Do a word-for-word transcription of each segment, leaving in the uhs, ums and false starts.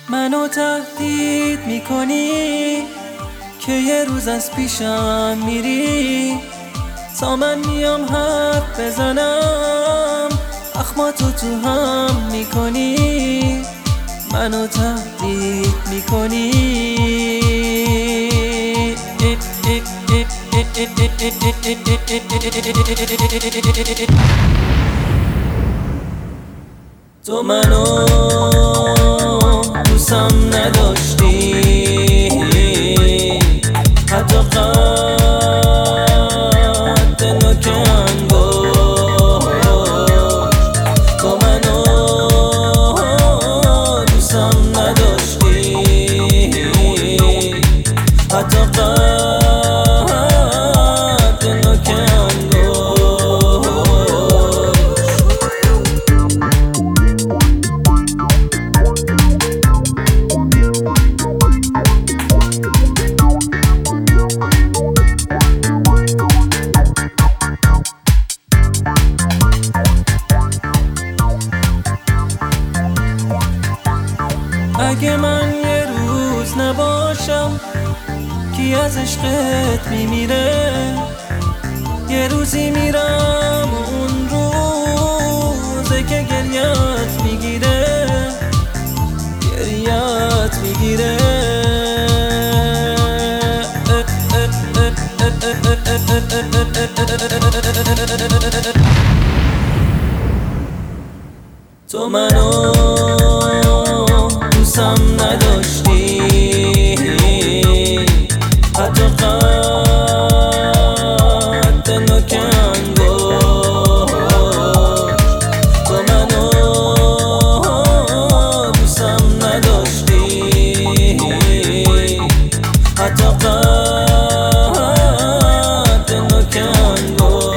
منو تهدید میکنی که یه روز از پیشم میری، تا من میام حرف بزنم اخماتو تو هم میکنی. منو تهدید میکنی تو منو دوستم نداشتی، حتی قد نوک انگشت. تو منو دوستم نداشتی، حتی قد نوک انگشت. اگه من یه روز نباشم کی از عشقت میمیره؟ یه روزی میرم اون روزه که گریت میگیره، گریت میگیره. تو منو دوستم نداشتی، حتی قد نوک انگشت. تو منو دوستم نداشتی، حتی قد نوک انگشت.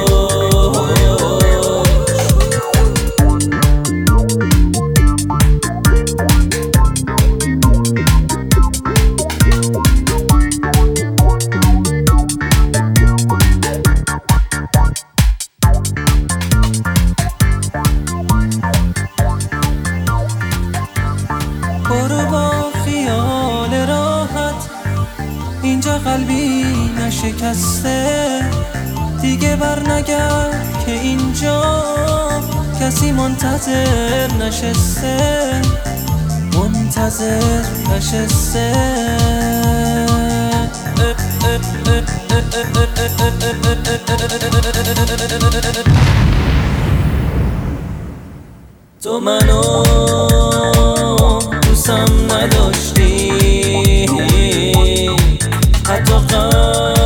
برو با خیال راحت، اینجا قلبی نشکسته. دیگه بر نگرد که اینجا کسی منتظر نشسته، منتظر نشسته. تو منو دوستم نداشتی، حتی قد